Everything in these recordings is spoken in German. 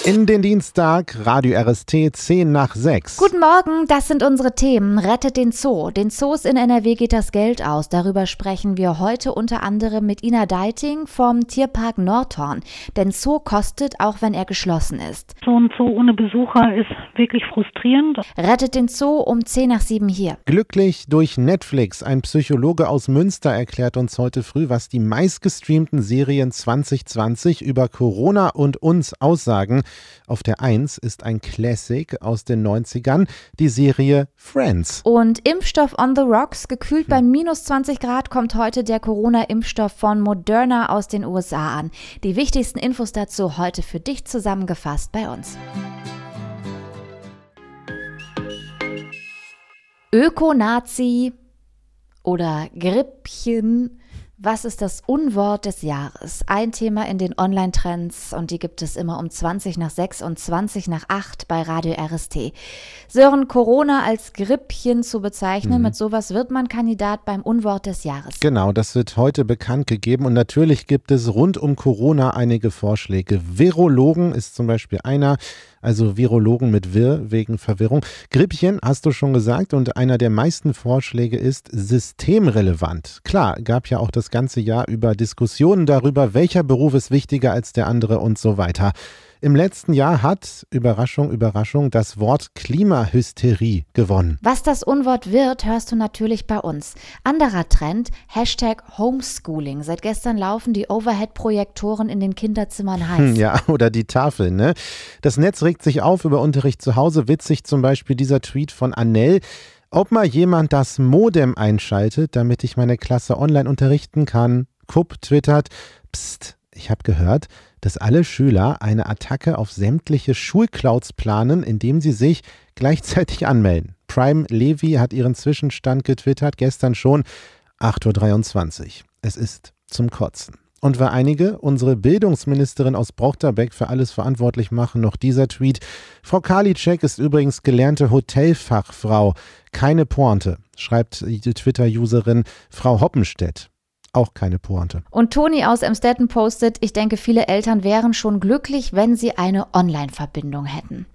In den Dienstag, Radio RST 10 nach 6. Guten Morgen, das sind unsere Themen. Rettet den Zoo. Den Zoos in NRW geht das Geld aus. Darüber sprechen wir heute unter anderem mit Ina Deiting vom Tierpark Nordhorn. Denn Zoo kostet, auch wenn er geschlossen ist. So ein Zoo ohne Besucher ist wirklich frustrierend. Rettet den Zoo um 10 nach 7 hier. Glücklich durch Netflix. Ein Psychologe aus Münster erklärt uns heute früh, was die meistgestreamten Serien 2020 über Corona und uns aussagen. Auf der 1 ist ein Classic aus den 90ern, die Serie Friends. Und Impfstoff on the rocks, gekühlt bei minus 20 Grad, kommt heute der Corona-Impfstoff von Moderna aus den USA an. Die wichtigsten Infos dazu heute für dich zusammengefasst bei uns. Öko-Nazi oder Grippchen. Was ist das Unwort des Jahres? Ein Thema in den Online-Trends und die gibt es immer um 20 nach 6 und 20 nach 8 bei Radio RST. Sören, Corona als Grippchen zu bezeichnen, mit sowas wird man Kandidat beim Unwort des Jahres. Genau, das wird heute bekannt gegeben und natürlich gibt es rund um Corona einige Vorschläge. Virologen ist zum Beispiel einer, also Virologen mit Vir wegen Verwirrung. Grippchen hast du schon gesagt und einer der meisten Vorschläge ist systemrelevant. Klar, gab ja auch das ganze Jahr über Diskussionen darüber, welcher Beruf ist wichtiger als der andere und so weiter. Im letzten Jahr hat, Überraschung, Überraschung, das Wort Klimahysterie gewonnen. Was das Unwort wird, hörst du natürlich bei uns. Anderer Trend, #Homeschooling. Seit gestern laufen die Overhead-Projektoren in den Kinderzimmern heiß. Ja, oder die Tafeln, ne? Das Netz regt sich auf über Unterricht zu Hause. Witzig zum Beispiel dieser Tweet von Annelle. Ob mal jemand das Modem einschaltet, damit ich meine Klasse online unterrichten kann. Kupp twittert, pst, ich habe gehört, dass alle Schüler eine Attacke auf sämtliche Schulclouds planen, indem sie sich gleichzeitig anmelden. Prime Levi hat ihren Zwischenstand getwittert, gestern schon 8:23 Uhr. Es ist zum Kotzen. Und weil einige unsere Bildungsministerin aus Brochterbeck für alles verantwortlich machen, noch dieser Tweet. Frau Karliczek ist übrigens gelernte Hotelfachfrau. Keine Pointe, schreibt die Twitter-Userin Frau Hoppenstedt. Auch keine Pointe. Und Toni aus Emstetten postet, ich denke, viele Eltern wären schon glücklich, wenn sie eine Online-Verbindung hätten.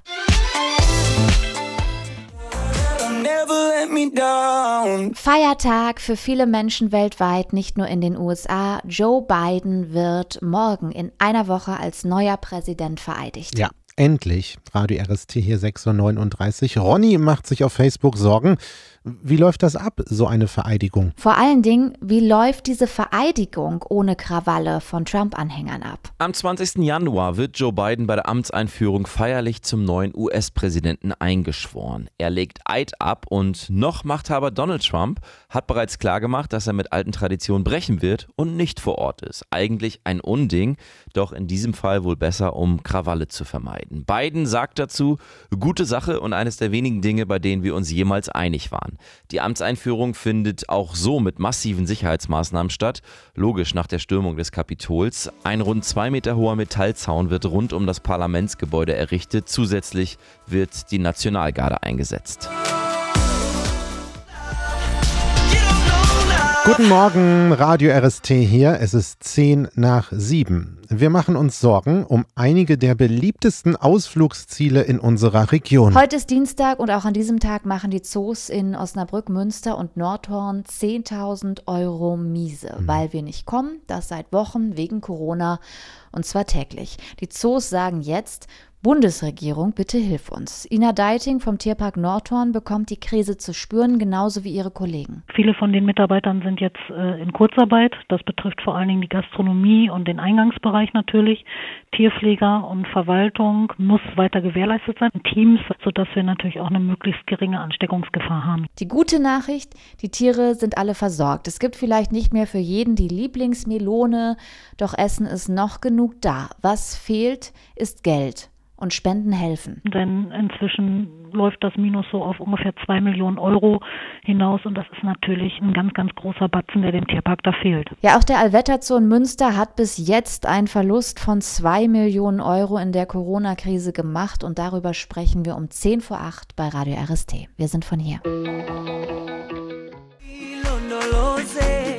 Feiertag für viele Menschen weltweit, nicht nur in den USA. Joe Biden wird morgen in einer Woche als neuer Präsident vereidigt. Ja, endlich. Radio RST hier 6:39 Uhr. Ronny macht sich auf Facebook Sorgen. Wie läuft das ab, so eine Vereidigung? Vor allen Dingen, wie läuft diese Vereidigung ohne Krawalle von Trump-Anhängern ab? Am 20. Januar wird Joe Biden bei der Amtseinführung feierlich zum neuen US-Präsidenten eingeschworen. Er legt Eid ab und noch Machthaber Donald Trump hat bereits klargemacht, dass er mit alten Traditionen brechen wird und nicht vor Ort ist. Eigentlich ein Unding, doch in diesem Fall wohl besser, um Krawalle zu vermeiden. Biden sagt dazu, gute Sache und eines der wenigen Dinge, bei denen wir uns jemals einig waren. Die Amtseinführung findet auch so mit massiven Sicherheitsmaßnahmen statt. Logisch nach der Stürmung des Kapitols. Ein rund 2 Meter hoher Metallzaun wird rund um das Parlamentsgebäude errichtet. Zusätzlich wird die Nationalgarde eingesetzt. Guten Morgen, Radio RST hier. Es ist 10 nach 7. Wir machen uns Sorgen um einige der beliebtesten Ausflugsziele in unserer Region. Heute ist Dienstag und auch an diesem Tag machen die Zoos in Osnabrück, Münster und Nordhorn 10.000 Euro miese, weil wir nicht kommen, das seit Wochen wegen Corona und zwar täglich. Die Zoos sagen jetzt, Bundesregierung, bitte hilf uns. Ina Deiting vom Tierpark Nordhorn bekommt die Krise zu spüren, genauso wie ihre Kollegen. Viele von den Mitarbeitern sind jetzt in Kurzarbeit. Das betrifft vor allen Dingen die Gastronomie und den Eingangsbereich natürlich. Tierpfleger und Verwaltung muss weiter gewährleistet sein. Teams, sodass wir natürlich auch eine möglichst geringe Ansteckungsgefahr haben. Die gute Nachricht, die Tiere sind alle versorgt. Es gibt vielleicht nicht mehr für jeden die Lieblingsmelone, doch Essen ist noch genug da. Was fehlt, ist Geld. Und Spenden helfen. Denn inzwischen läuft das Minus so auf ungefähr 2 Millionen Euro hinaus und das ist natürlich ein ganz, ganz großer Batzen, der dem Tierpark da fehlt. Ja, auch der Allwetter Zoo in Münster hat bis jetzt einen Verlust von 2 Millionen Euro in der Corona-Krise gemacht und darüber sprechen wir um 10 vor 8 bei Radio RST. Wir sind von hier.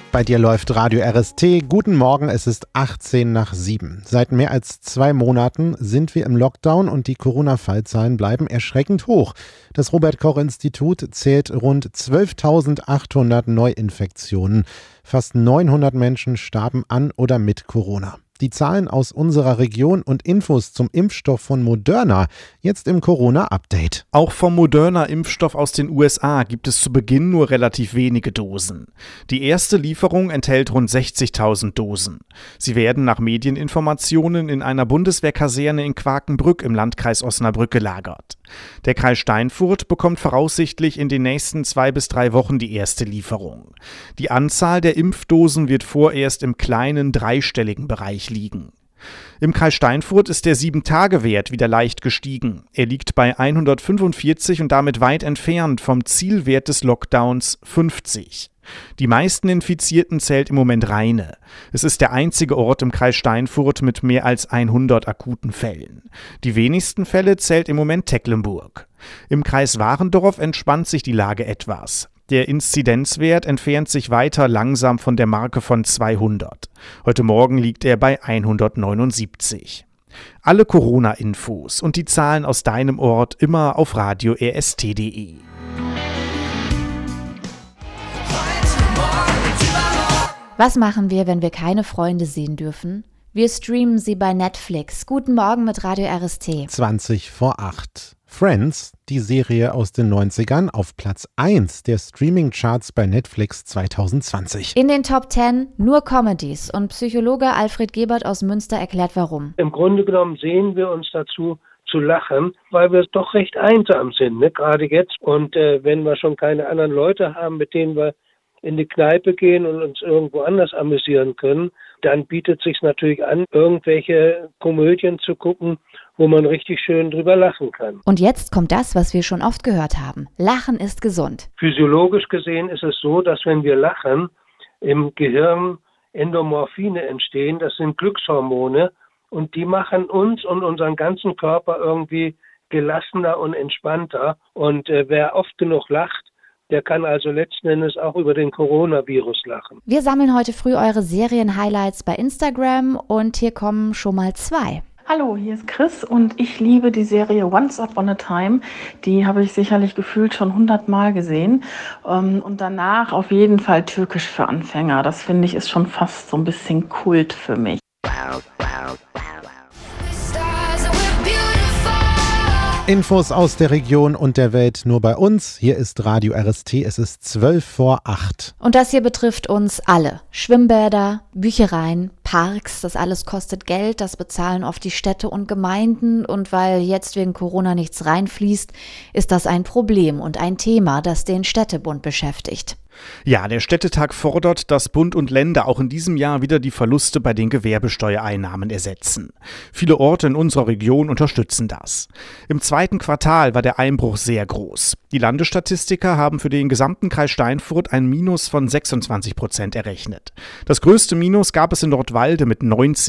Bei dir läuft Radio RST. Guten Morgen, es ist 7:18. Seit mehr als 2 Monaten sind wir im Lockdown und die Corona-Fallzahlen bleiben erschreckend hoch. Das Robert-Koch-Institut zählt rund 12.800 Neuinfektionen. Fast 900 Menschen starben an oder mit Corona. Die Zahlen aus unserer Region und Infos zum Impfstoff von Moderna jetzt im Corona-Update. Auch vom Moderna-Impfstoff aus den USA gibt es zu Beginn nur relativ wenige Dosen. Die erste Lieferung enthält rund 60.000 Dosen. Sie werden nach Medieninformationen in einer Bundeswehrkaserne in Quakenbrück im Landkreis Osnabrück gelagert. Der Kreis Steinfurt bekommt voraussichtlich in den nächsten 2 bis 3 Wochen die erste Lieferung. Die Anzahl der Impfdosen wird vorerst im kleinen dreistelligen Bereich liegen. Im Kreis Steinfurt ist der 7-Tage-Wert wieder leicht gestiegen. Er liegt bei 145 und damit weit entfernt vom Zielwert des Lockdowns 50. Die meisten Infizierten zählt im Moment Rheine. Es ist der einzige Ort im Kreis Steinfurt mit mehr als 100 akuten Fällen. Die wenigsten Fälle zählt im Moment Tecklenburg. Im Kreis Warendorf entspannt sich die Lage etwas. Der Inzidenzwert entfernt sich weiter langsam von der Marke von 200. Heute Morgen liegt er bei 179. Alle Corona-Infos und die Zahlen aus deinem Ort immer auf radio-rst.de. Was machen wir, wenn wir keine Freunde sehen dürfen? Wir streamen sie bei Netflix. Guten Morgen mit Radio RST. 7:20. Friends, die Serie aus den 90ern, auf Platz 1 der Streaming-Charts bei Netflix 2020. In den Top 10 nur Comedies und Psychologe Alfred Gebert aus Münster erklärt warum. Im Grunde genommen sehen wir uns dazu zu lachen, weil wir doch recht einsam sind, gerade jetzt. Und wenn wir schon keine anderen Leute haben, mit denen wir in die Kneipe gehen und uns irgendwo anders amüsieren können, dann bietet es sich natürlich an, irgendwelche Komödien zu gucken, wo man richtig schön drüber lachen kann. Und jetzt kommt das, was wir schon oft gehört haben. Lachen ist gesund. Physiologisch gesehen ist es so, dass wenn wir lachen, im Gehirn Endomorphine entstehen. Das sind Glückshormone und die machen uns und unseren ganzen Körper irgendwie gelassener und entspannter. Und wer oft genug lacht, der kann also letzten Endes auch über den Coronavirus lachen. Wir sammeln heute früh eure Serien-Highlights bei Instagram und hier kommen schon mal 2. Hallo, hier ist Chris und ich liebe die Serie Once Upon a Time. Die habe ich sicherlich gefühlt schon 100 Mal gesehen. Und danach auf jeden Fall Türkisch für Anfänger. Das finde ich ist schon fast so ein bisschen Kult für mich. Infos aus der Region und der Welt nur bei uns. Hier ist Radio RST, es ist 7:12. Und das hier betrifft uns alle. Schwimmbäder, Büchereien, Parks, das alles kostet Geld, das bezahlen oft die Städte und Gemeinden. Und weil jetzt wegen Corona nichts reinfließt, ist das ein Problem und ein Thema, das den Städtebund beschäftigt. Ja, der Städtetag fordert, dass Bund und Länder auch in diesem Jahr wieder die Verluste bei den Gewerbesteuereinnahmen ersetzen. Viele Orte in unserer Region unterstützen das. Im 2. Quartal war der Einbruch sehr groß. Die Landesstatistiker haben für den gesamten Kreis Steinfurt ein Minus von 26% errechnet. Das größte Minus gab es in Nordwalde mit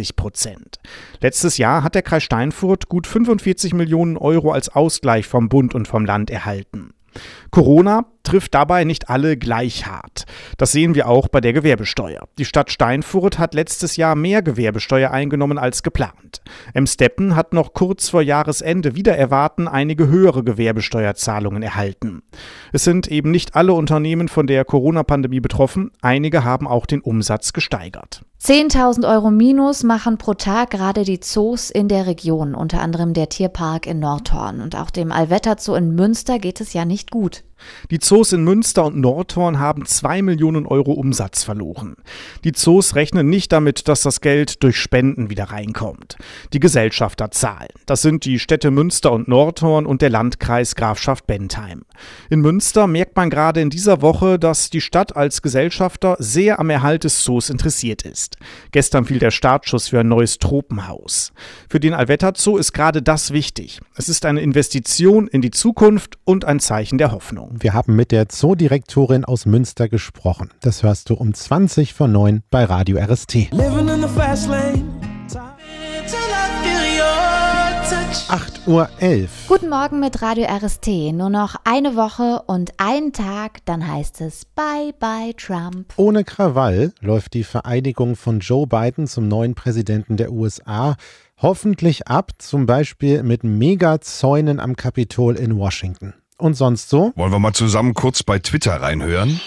90%. Letztes Jahr hat der Kreis Steinfurt gut 45 Millionen Euro als Ausgleich vom Bund und vom Land erhalten. Corona trifft dabei nicht alle gleich hart. Das sehen wir auch bei der Gewerbesteuer. Die Stadt Steinfurt hat letztes Jahr mehr Gewerbesteuer eingenommen als geplant. Emstetten hat noch kurz vor Jahresende wider Erwarten einige höhere Gewerbesteuerzahlungen erhalten. Es sind eben nicht alle Unternehmen von der Corona-Pandemie betroffen. Einige haben auch den Umsatz gesteigert. 10.000 Euro Minus machen pro Tag gerade die Zoos in der Region, unter anderem der Tierpark in Nordhorn. Und auch dem Allwetter Zoo in Münster geht es ja nicht gut. Die Zoos in Münster und Nordhorn haben 2 Millionen Euro Umsatz verloren. Die Zoos rechnen nicht damit, dass das Geld durch Spenden wieder reinkommt. Die Gesellschafter zahlen. Das sind die Städte Münster und Nordhorn und der Landkreis Grafschaft Bentheim. In Münster merkt man gerade in dieser Woche, dass die Stadt als Gesellschafter sehr am Erhalt des Zoos interessiert ist. Gestern fiel der Startschuss für ein neues Tropenhaus. Für den Allwetter Zoo ist gerade das wichtig. Es ist eine Investition in die Zukunft und ein Zeichen der Hoffnung. Wir haben mit der Zoodirektorin aus Münster gesprochen. Das hörst du um 20:09 bei Radio RST. 8:11 Uhr. Guten Morgen mit Radio RST. Nur noch eine Woche und ein Tag, dann heißt es Bye Bye Trump. Ohne Krawall läuft die Vereidigung von Joe Biden zum neuen Präsidenten der USA hoffentlich ab, zum Beispiel mit Megazäunen am Kapitol in Washington. Und sonst so? Wollen wir mal zusammen kurz bei Twitter reinhören?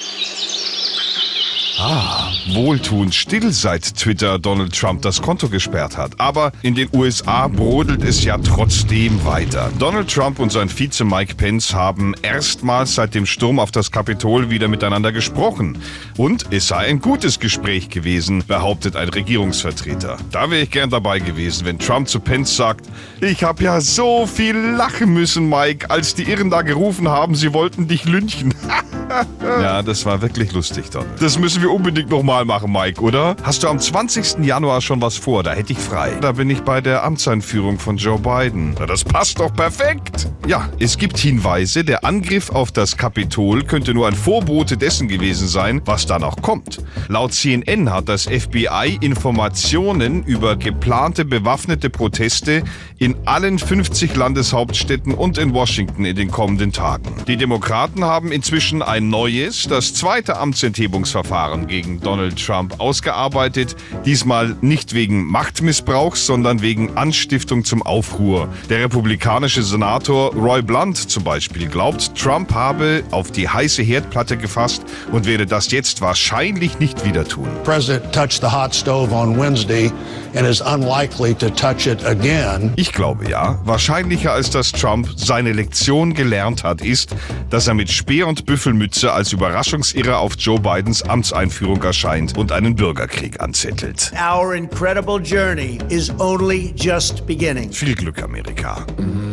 Wohltuend still, seit Twitter Donald Trump das Konto gesperrt hat. Aber in den USA brodelt es ja trotzdem weiter. Donald Trump und sein Vize Mike Pence haben erstmals seit dem Sturm auf das Kapitol wieder miteinander gesprochen. Und es sei ein gutes Gespräch gewesen, behauptet ein Regierungsvertreter. Da wäre ich gern dabei gewesen, wenn Trump zu Pence sagt, ich habe ja so viel lachen müssen, Mike, als die Irren da gerufen haben, sie wollten dich lynchen. Ja, das war wirklich lustig, Donald. Das müssen wir unbedingt nochmal machen, Mike, oder? Hast du am 20. Januar schon was vor? Da hätte ich frei. Da bin ich bei der Amtseinführung von Joe Biden. Na, das passt doch perfekt. Ja, es gibt Hinweise, der Angriff auf das Kapitol könnte nur ein Vorbote dessen gewesen sein, was da noch kommt. Laut CNN hat das FBI Informationen über geplante bewaffnete Proteste in allen 50 Landeshauptstädten und in Washington in den kommenden Tagen. Die Demokraten haben inzwischen ein neues, das zweite Amtsenthebungsverfahren gegen Donald Trump ausgearbeitet. Diesmal nicht wegen Machtmissbrauchs, sondern wegen Anstiftung zum Aufruhr. Der republikanische Senator Roy Blunt zum Beispiel glaubt, Trump habe auf die heiße Herdplatte gefasst und werde das jetzt wahrscheinlich nicht wieder tun. President touched the hot stove on Wednesday and is unlikely to touch it again. Ich glaube ja, wahrscheinlicher als dass Trump seine Lektion gelernt hat, ist, dass er mit Speer und Büffelmütze als Überraschungsirrer auf Joe Bidens Amtseinführung erscheint und einen Bürgerkrieg anzettelt. Our incredible journey is only just beginning. Viel Glück, Amerika.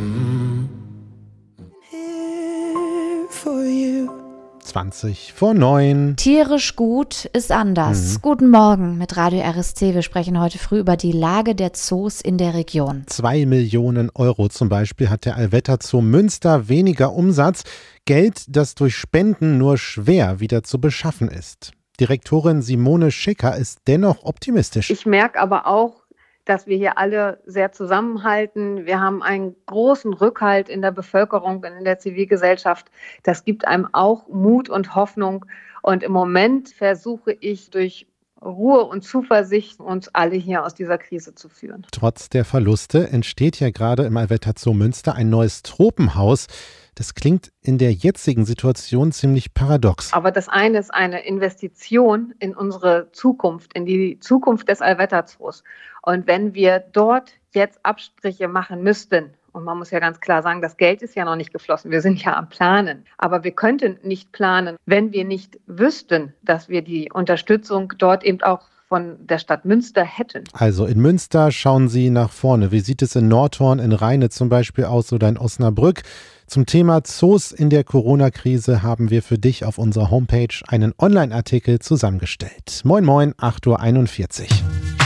For you. 8:20. Tierisch gut ist anders. Guten Morgen mit Radio RST. Wir sprechen heute früh über die Lage der Zoos in der Region. 2 Millionen Euro zum Beispiel hat der Allwetter Zoo Münster, weniger Umsatz. Geld, das durch Spenden nur schwer wieder zu beschaffen ist. Direktorin Simone Schicker ist dennoch optimistisch. Ich merke aber auch, dass wir hier alle sehr zusammenhalten. Wir haben einen großen Rückhalt in der Bevölkerung und in der Zivilgesellschaft. Das gibt einem auch Mut und Hoffnung. Und im Moment versuche ich durch Ruhe und Zuversicht, uns alle hier aus dieser Krise zu führen. Trotz der Verluste entsteht ja gerade im Allwetter Zoo Münster ein neues Tropenhaus. Das klingt in der jetzigen Situation ziemlich paradox. Aber das eine ist eine Investition in unsere Zukunft, in die Zukunft des Allwetter Zoos. Und wenn wir dort jetzt Abstriche machen müssten, und man muss ja ganz klar sagen, das Geld ist ja noch nicht geflossen, wir sind ja am Planen. Aber wir könnten nicht planen, wenn wir nicht wüssten, dass wir die Unterstützung dort eben auch von der Stadt Münster hätten. Also in Münster schauen Sie nach vorne. Wie sieht es in Nordhorn, in Rheine zum Beispiel aus oder in Osnabrück? Zum Thema Zoos in der Corona-Krise haben wir für dich auf unserer Homepage einen Online-Artikel zusammengestellt. Moin moin, 8:41 Uhr.